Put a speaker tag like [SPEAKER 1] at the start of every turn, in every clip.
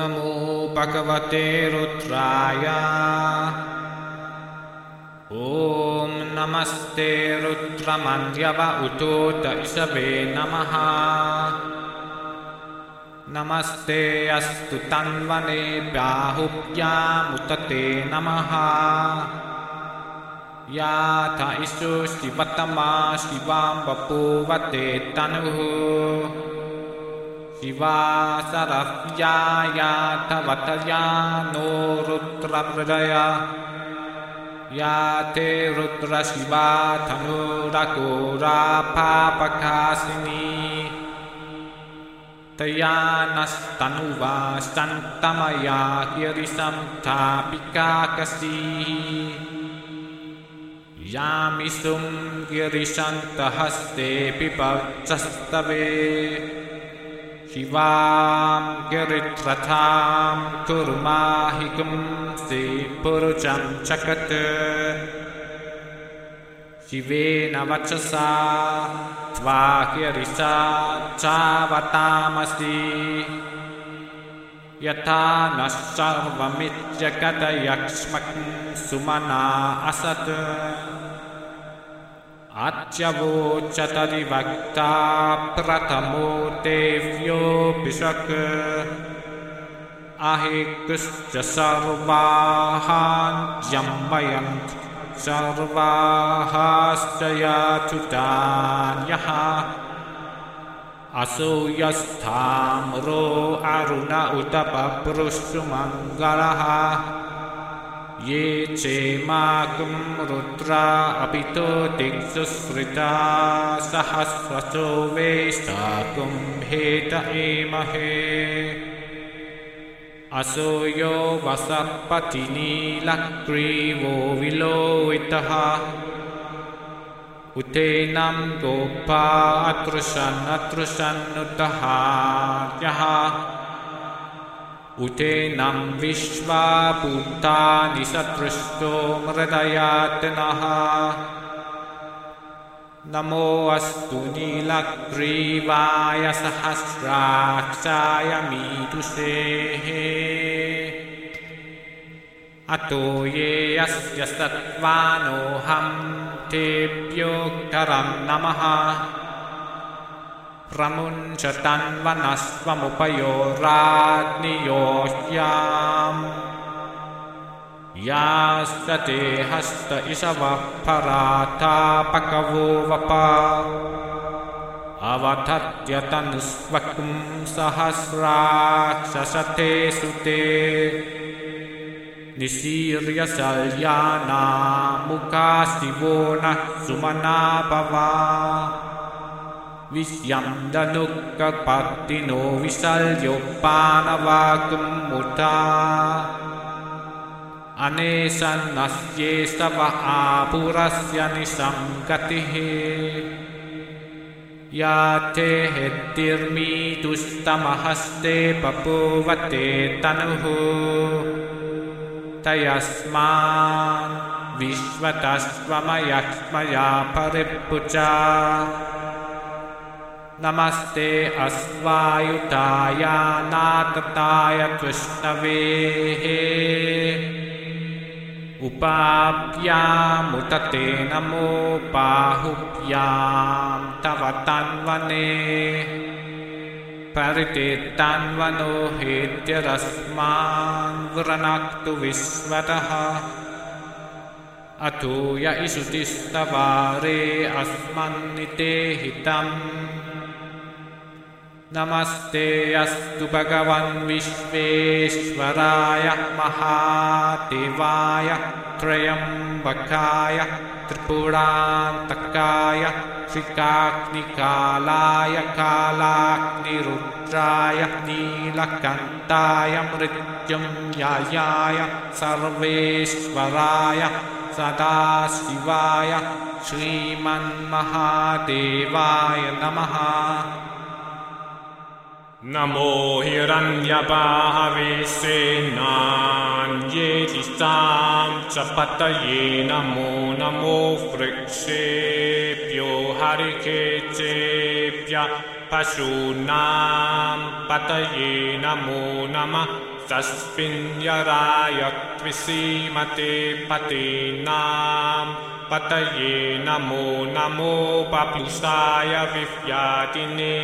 [SPEAKER 1] नमो भगवते रुद्राय। ॐ नमस्ते रुद्रमन्यव उतोत इषवे नमः। नमस्ते अस्तु तन्वने बाहुभ्यामुत ते नमः। याथ इषु शिवतमा शिवां बभूवते तनुः। शिवा सरव्या याथवतया नो रुद्रहृदय। याते रुद्रशिवा धनुरघोरा पापकासिनी। तया नस्तनुवा सन्तमया गिरिशं थापिकाकसी। यामिषुं गिरिशन्तहस्ते बिभर्चस्तवे। शिवां गिरित्रथां कुर्माहिकुं श्रीपुरुषं चकत्। शिवेन वचसा त्वा गिरिशा चावतामसि। यथा नः सर्वमित्यगतयक्ष्मं सुमना असत्। अच्यवोचतरिवक्ता प्रथमो देव्योऽभिषक्। अहिकुश्च सर्वाहान्यं वयं सर्वाहाश्च याचुतान्यः। असूयस्थाम्रो अरुण उत बभ्रुषुमङ्गलः। ये चेमाकुं रुद्रा अपितो दिक्षु श्रिता सहस्रशो वेष्टाकुं हेत एमहे। असूयो वसपतिनीलग्रीवो विलोहितः। उतेनं गोपा अतृषन्नुदहार्यः। उतेनं विश्वा भूतानि सदृष्टो मृदयातनः। नमो अस्तु नीलग्रीवाय सहस्राक्षाय मीदुषे। अतो ये अस्य सत्त्वानोऽहं तेभ्योऽक्षरं नमः। प्रमुञ्चतन्वनस्वमुपयोराग्नियोह्याम्। याश्च ते हस्त इषवः परातापकवो वप। अवधत्यतनुस्वकुं सहस्राक्षसते सुते। निशीर्य शल्यानामुखा शिवो नः सुमना भवा। विश्यं दनुकपर्दिनो विशल्योपानवाकुं मुता। अनेशन्नस्येस्तव आपुरस्य निसङ्गतिः। याते हेद्भिर्मीदुस्तमहस्ते बभूवते तनुः। तयस्मान् विश्वतस्त्वमयक्ष्मया परिपुचा। नमस्ते अश्वायुधाय नातताय कृष्णवे। उपाभ्यामुत ते नमो बाहुभ्यां तव तन्वने। परितेत्तन्वनो हेत्यरस्मान् वृणक्तु विश्वतः। अतो य इषुतिस्तवारे अस्मन्निते हितम्। नमस्ते अस्तु भगवन् विश्वेश्वराय महादेवाय त्रयम्बकाय त्रिपुरान्तकाय त्रिकाग्निकालाय कालाग्निरुद्राय नीलकण्ठाय मृत्युञ्जयाय सर्वेश्वराय सदाशिवाय श्रीमन्महादेवाय नमः।
[SPEAKER 2] नमो हिरण्यबाहवे सेनान्येतिष्ठां च पतये। नमो नमो वृक्षेभ्यो हरिकेशेभ्यः पशूनां पतये नमो नमः तस्मिन्यराय त्विसीमते पतीनां पतये नमो नमो पपुषाय विव्यातिने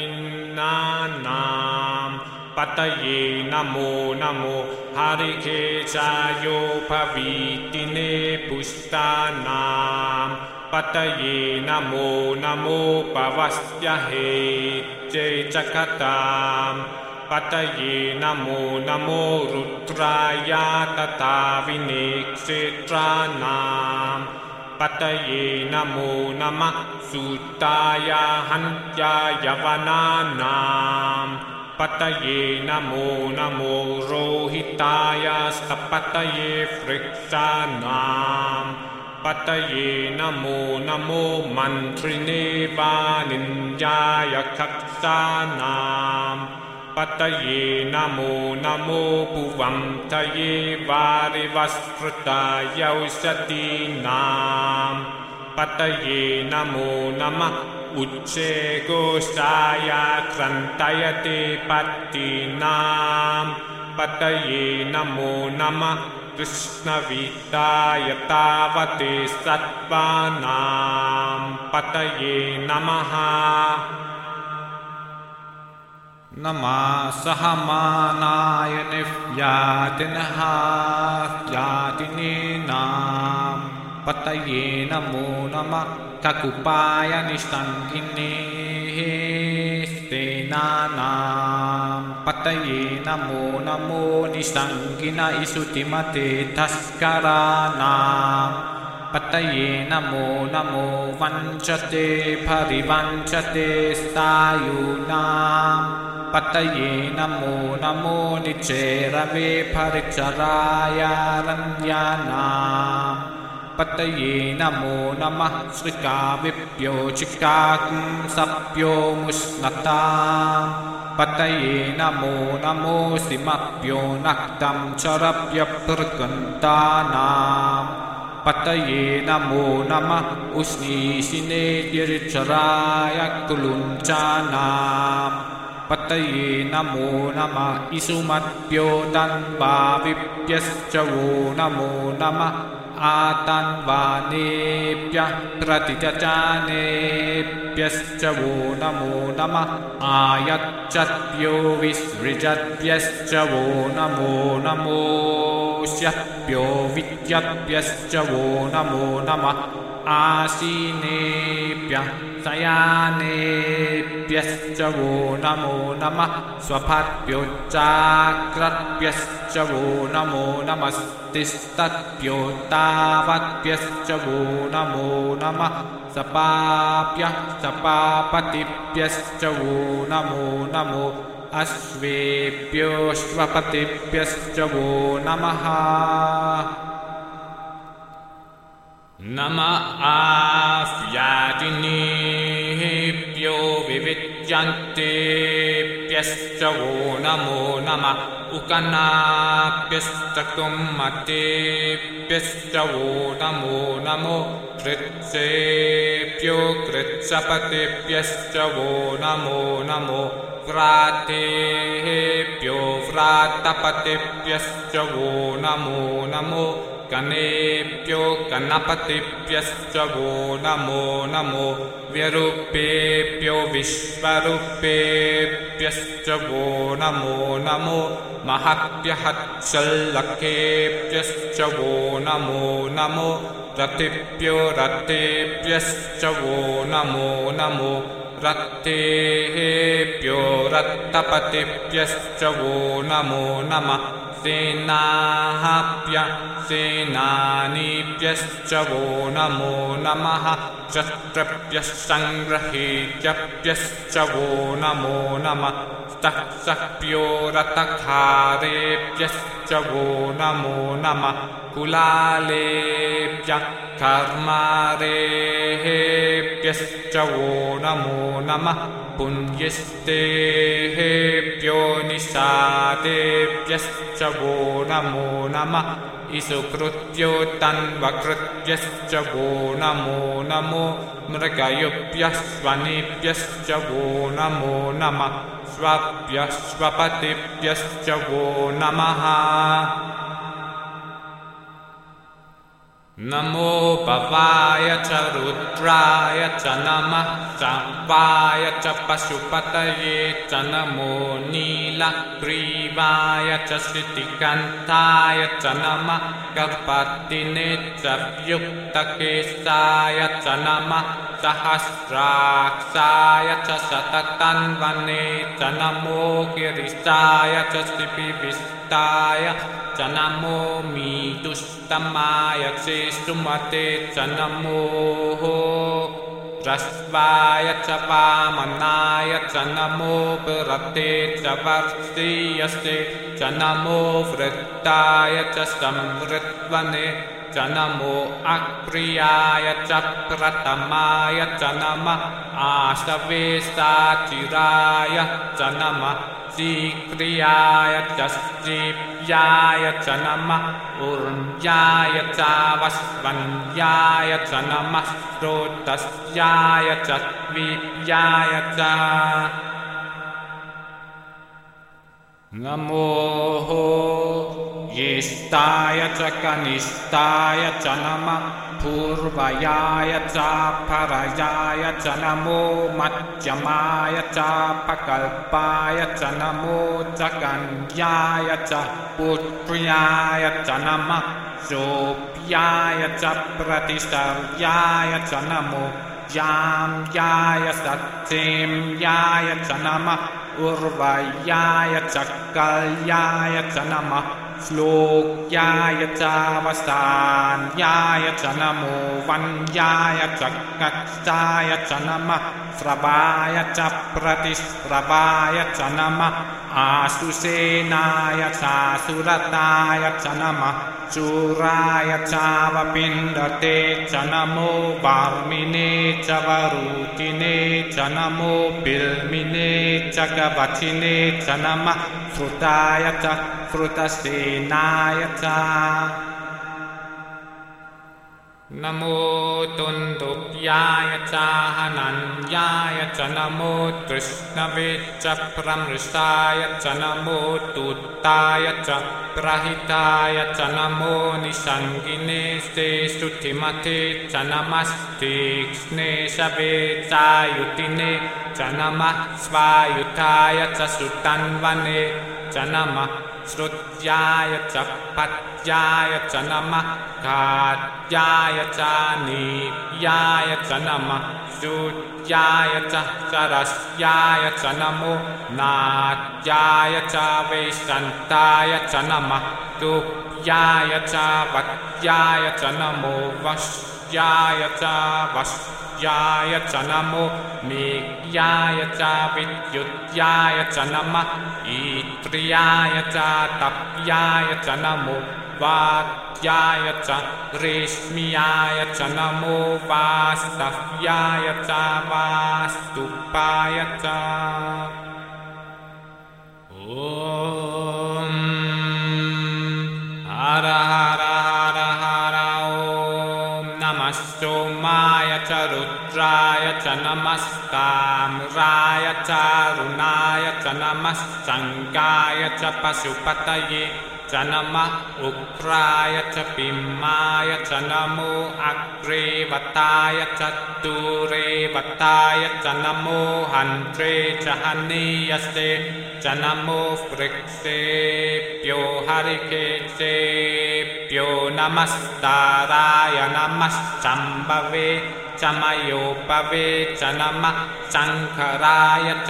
[SPEAKER 2] नानां पतये नमो नमो हरिकेशायोपवीतिने पुष्टानां पतये नमो नमो पवस्यहेत्यै चकतां पतये नमो नमो रुद्राय तथा विनेक्षेत्राणां पतये नमो नमः सूताय हन्त्याय वनानां पतये नमो नमो रोहिताय सपतये वृक्षाणां पतये नमो नमो मन्त्रिणे वानिन्द्याय कक्षानां पतये नमो नमो भुवन्तये वारिवस्कृताय औषधीनां पतये नमो नमः उच्चैघोषाय क्रन्तयते पत्तीनां पतये नमो नमः कृष्णवीताय तावते सत्त्वानां पतये नमः
[SPEAKER 1] नमः सहमानाय निव्यातिनहात्यातिनीनां पतये नमो नमः ककुपाय निषङ्गिने सेनानां पतये नमो नमो निषङ्गिन इसुतिमते तस्कराणां पतये नमो नमो वञ्चते परिवञ्चते स्थायूनां पतये नमो नमो निचेरवे परिचराय रण्यानां पतये नमो नमः श्रिकाविभ्यो चिकाकुंसभ्यो मुष्णतां पतये नमो नमो सिमभ्यो नक्तं चरभ्यभृगन्तानां पतये नमो नमः उष्णीषिने गिरिचराय कुलुञ्चानां पतये नमो नमः इसुमभ्यो तन्वाविभ्यश्च वो नमो नमः आतन्वानेभ्यः प्रतिदचानेभ्यश्च वो नमो नमः आयच्छद्भ्यो विसृजद्भ्यश्च वो नमो नमोऽस्यभ्यो विद्यभ्यश्च वो नमो नमः आसीनेभ्यः शयानेभ्यश्च वो नमो नमः स्वभद्भ्योच्चाक्रभ्यश्च वो नमो नमस्तिस्तभ्यो तावद्भ्यश्च वो नमो नमः सपाभ्यः सपापतिभ्यश्च वो नमो नमो अश्वेभ्योऽश्वपतिभ्यश्च वो नमः
[SPEAKER 2] नमः आस्यादिनेभ्यो विविच्यन्तेभ्यश्च वो नमो नमः उकनाभ्यश्च कुम्मतेभ्यश्च वो नमो नमो कृत्सेभ्यो कृत्सपतिभ्यश्च वो नमो नमो व्रातेभ्यो व्रातपतिभ्यश्च वो नमो नमो कनेभ्यो कनपतिभ्यश्च वो नमो नमो व्यरूपेभ्यो विश्वरूपेभ्यश्च वो नमो नमो महत्यहच्छल्लकेभ्यश्च वो नमो नमो रतिभ्यो रतेभ्यश्च वो नमो नमो रत्तेभ्यो रत्तपतिभ्यश्च वो नमो नमः सेनाभ्यः सेनानीभ्यश्च वो नमो नमः शस्त्रभ्यः सङ्ग्रहेभ्यश्च वो नमो नमः तक्षभ्यो रथखारेभ्यश्च वो नमो नमः कुलालेभ्यः कर्मारेभ्यः पुण्यस्तेभ्यश्च वो नमो नमः पुण्यस्तेभ्यो निषादेभ्यश्च वो नमो नमः इसुकृत्योत्तन्वकृत्यश्च वो नमो नमो मृगयुभ्यः स्वनिभ्यश्च वो नमो नमः स्वभ्यः स्वपतिभ्यश्च वो नमः नमो भवाय च रुद्राय च नमः शम्भाय च पशुपतये च नमो नीलग्रीवाय च श्रुतिकण्ठाय च नमः गणपतिने च युक्तकेशाय च नमः सहस्राक्षाय च शततन्वने च नमो गिरिशाय च श्रीविष्टाय च नमो मीदुष्टमाय सुमते च नमो ह्रस्वाय च वामनाय च नमो बृहते च वर्षीयसे च नमो वृद्धाय च संवृत्वने च नमो अक्रियाय च प्रथमाय च नमः आशवे साचिराय च नमः शीघ्रियाय च श्रीव्याय च नमः ऊर्म्याय च वस्वन्याय च नमः स्रोतस्याय च द्वीप्याय च नमो ज्येष्ठाय च कनिष्ठाय च नमः पूर्वयाय च परयाय च नमो मध्यमाय च प्रकल्पाय च नमो च कन्याय च पुत्र्याय च नमः शोभ्याय च प्रतिशर्याय च नमो याम्याय सत्येम्याय च नमः उर्वयाय च कल्याय च नमः श्लोक्याय च वसान्याय च नमो वन्याय च कक्षाय च नमः श्रवाय च प्रतिश्रवाय च नमः आशुसेनाय चासुरताय च नमः चूराय चावपिण्डते च नमो वार्मिने च वरुतिने च नमो बिल्मिने च कवचिने च नमः श्रुताय च श्रुतसेनाय च नमो तुन्दुभ्याय च हनन्याय च नमो तृष्णवे च प्रमृषाय च नमो तुत्ताय च प्रहिताय च नमो निषङ्गिने से श्रुतिमते च नमस्तीक्ष्णे शवे चायुतिने च नमः स्वायुधाय च सुतन्वने च नमः श्रुत्याय च पत्याय च नमः घात्याय च नीप्याय च नमः शूद्याय च सरस्याय च नमो नाट्याय च वैशन्ताय च नमः तुभ्याय च वत्याय च नमो वश्याय च वश्याय च नमो मेघ्याय च विद्युत्याय च नमः ईत्र्याय च तप्याय च नमो वात्याय च रेश्म्याय च नमो वास्तव्याय च वास्तुपाय च ॐ हर हर हर हर ॐ नमः सोमाय च रुद्राय च नमस्ताम्राय च रुणाय च नमः शङ्गाय च पशुपतये च नमः उग्राय च पिम्माय च नमो अग्रेवताय च दूरेवताय च नमो हन्त्रे च हनीयसे च नमो वृक्षेभ्यो हरिकेशेभ्यो नमस्ताराय नमः शम्भवे च मयोपवे च नमः शङ्कराय च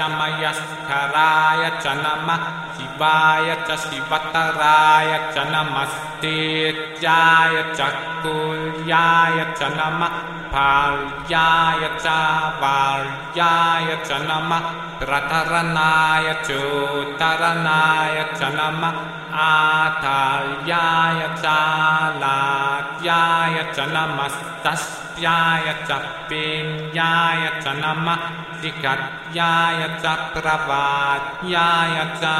[SPEAKER 2] मयस्कराय च नमः शिवाय च शिवतराय च नमः Satyajaya Chakulyaya cha namah Palyaya cha Valyaya cha namah Prataranaya Chotaranaya cha namah Atalyaya cha Latyaya cha namah Tasyaya cha Pinyaya cha namah Sikatyaya cha Pravatyaya cha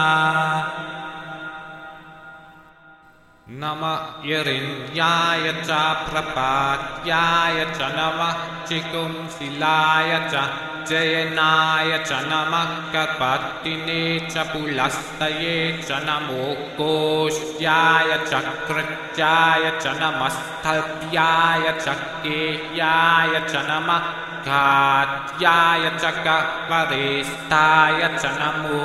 [SPEAKER 2] Nama Yarinyaya cha Prapatyaya cha namah Chikum Silaya cha Jayanaya cha namah Karpatine cha Pulastaye cha namo Kosyaya cha Krityaya cha namah Stalpyaya cha Keyaya cha namah Katyaya cha Kavaristaya cha namo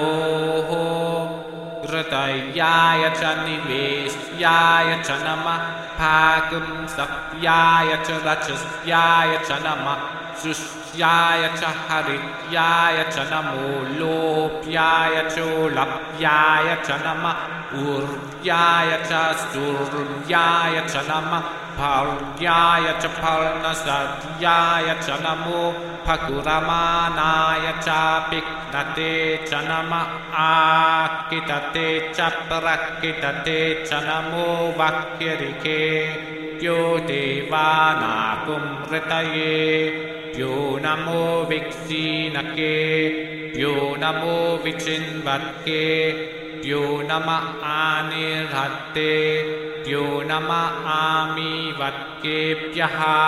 [SPEAKER 2] Hridayaya cha Nivesyaya cha namah Phagam Sakyaya cha Rajasyaya cha namah Susyaya cha Harityaya cha namo Lopyaya cha Lapyaya cha namah Uryaya cha Suryaya cha namah Paryaya cha Parnasadyaya cha namo Phaguramanaya cha Piknate cha namah Akitate cha Prakitate cha namo Vakyarike Yo Devana Kumritaye Yo namo Viksinake Yo namo Vichinvatke Yo nama Anirhatte Yo nama Amivatkepyaha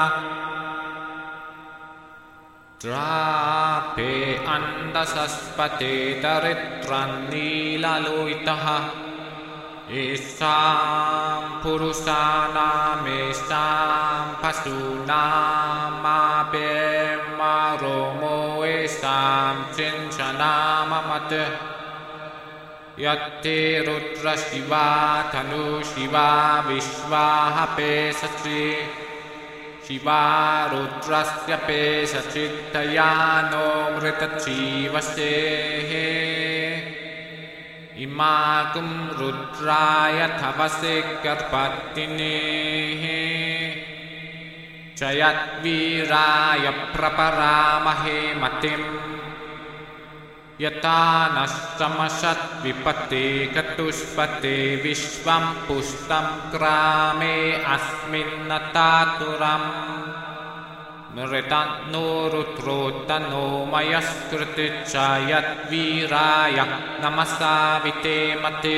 [SPEAKER 2] Drape Andasaspate Daritran Nilaloitaha Esam Purusanam Esam Pasunam Abemaromo Esam Chinchanamamate Yate Rudra Shiva Tanu Shiva Vishvaha Pesatri Shiva Rudrasya Pesachitayano Mritachivase Imagum Rudraya Thavase Karpatine Jayat Viraya Praparamahe Matim Yata Nasamasat Vipate Katuspate Vishvam Pustam Krame Asmin Nataturam Mritanno Rutrotano Mayaskriti Chayat Viraya Namasavite Mate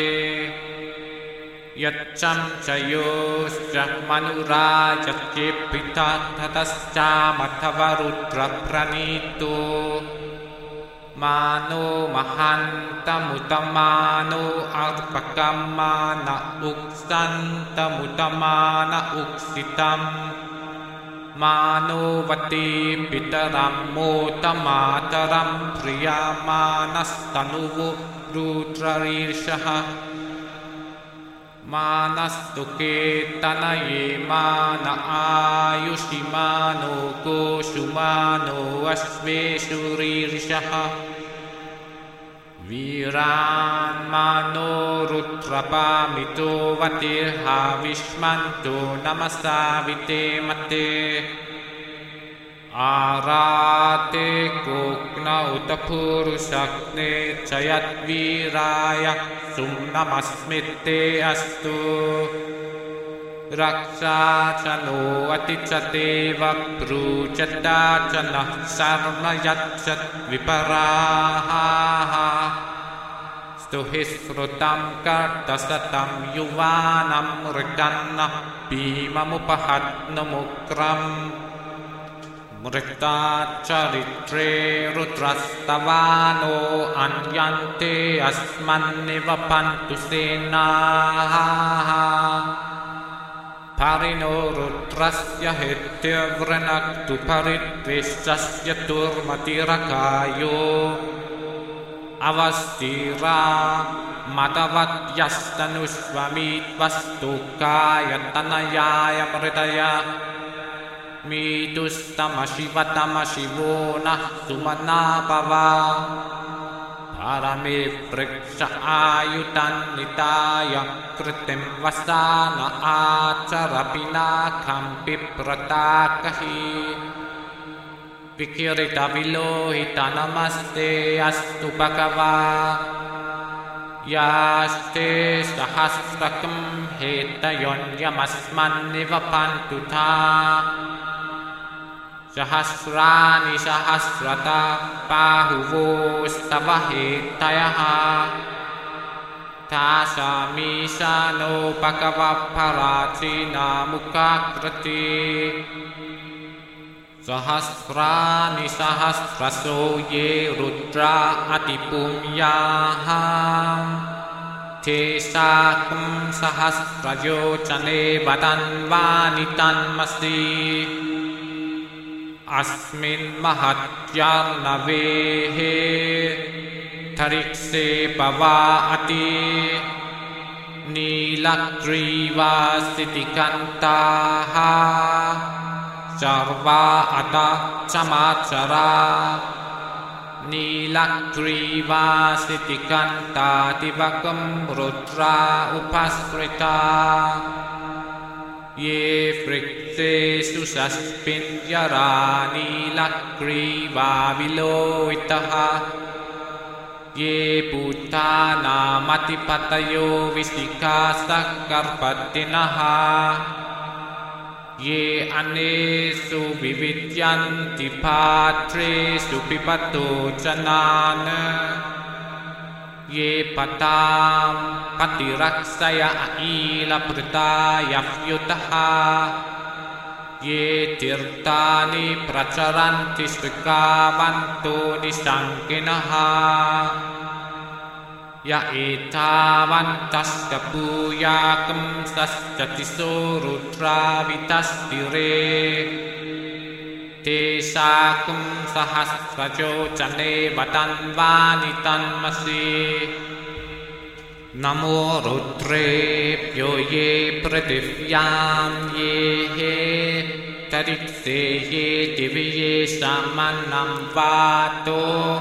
[SPEAKER 2] Yacham Chayoscha Manuraja Chipita Tatascha Matavarutra Pranito Mano Mahanta Mutamano Arpakamana Uksanta Mutamana Uksitam Mano Vati Pitaram Motamataram Priyamanastanuvu Rudrarishaha Manastuke Tanaye Mana Ayushimano Koshumano Ashveshurishaha Viran Mano Rutrapamito Vatirha Vishmanto Namasavite Mate Arate Kokna Utapurusakne Chayat Viraya Sumnamasmite Astu Raksha Chano Atichate Vaprujata Chana Sarnayachat Viparaha Stuhisrutam Kartasatam Yuvanam Ritanna Bhimamupahatnamukram Mrita Charitre Rudrastavano Anyante Asmannivapantu Senaha Parino Rudrasya Hityavranaktu Paritvishasya Turmatirakayo Avastira Madavatyasthanushvamitvastukkaya Tanayaya Mritaya Mitustama Shivatama Shivona Sumanabhava Parame vriksha ayutanitaya kritim vasana acharapina kampi pratakahi Vikirita vilohita namaste astu bhagava Yaste sahasrakam hetayon yamasman nivapantuta Sahasrani sahasrata pahuvostavahetayah Tasamishano bhagavaparachina mukakrati Sahasrani sahasraso ye rudra atipumyaha Te sakam sahasrayo chane vadanvanitanmasi Asmin mahatyarnavehe tarikse bhavaati Nilakriva sitikantaha Sarva ata samachara Nilakriva sitikanta tivakam rudra upaskrita Ye frikse susaspinyara Nilakriva viloitaha Ye bhutana matipatayo visika sakarpatinaha Ye anesu vividyanti patresu pipato janana Ye patam patiraksaya aila pritaya vyutaha Ye tirtani pracharanti srikavanto nisankinaha Ya etavantas kapuyakam sasyatiso rudra vitastire Te sakum sahasrajo chane vadanvanitanmasi Namo rudrebhyo ye prativyam ye tarikse ye divye samanam vato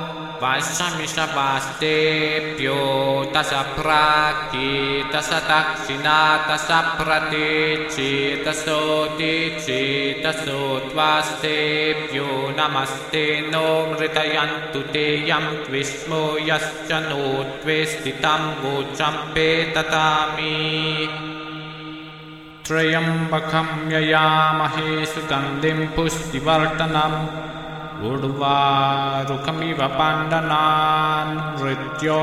[SPEAKER 2] Vasamishavaste-pyo tasapraki tasataksina tasapratici tasodici tasodvaste-pyo namaste no mritayantu te yam tvismo yascha no tvestitam vocampe tatami Trayambakam yayamahe sugandhim pustivartanam Urvarukamiva pandanan Rityo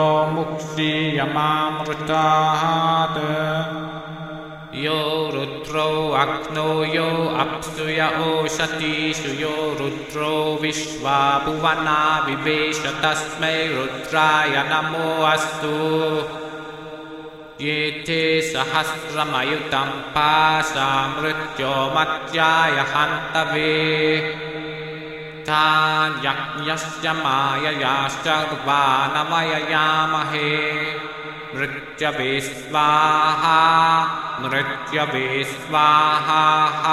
[SPEAKER 2] mukshiyamamritahat Yo rudro akno yo apsuya oshati Suyo rudro vishva bhuvana vivesha tasmai rudraya namo astu Yete sahasramayutam pasam rityo matyaya hantave Tan yakyasya mayayasya rvanamaya yamahe Mrityave svaha Mrityave svaha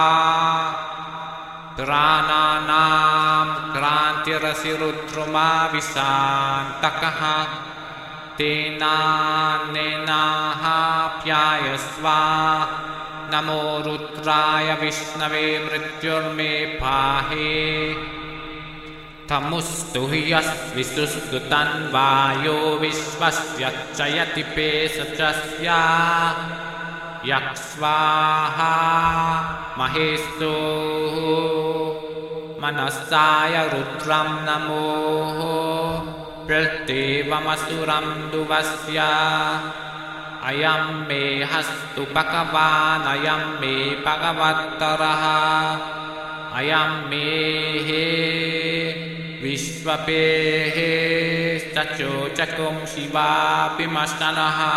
[SPEAKER 2] Prananam krantirasi rudruma visantakaha Tena nenaha pyayasva Namo rudraya vishnave mrityurme pahe Tamustuhyas visuskutan vayo visvasya chayati pesachasya Yaksvaha mahestu manasaya rudram namo Pratevamasuram duvasya Ayam me hastu bhagavan ayam me bhagavataraha Ayam me Vishvapehe Stacho Chakum Shiva Bhimastanaha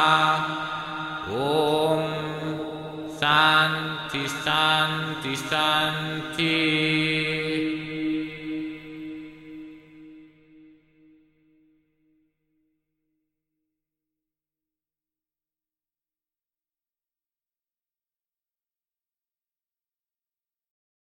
[SPEAKER 2] Om Santi Santi Santi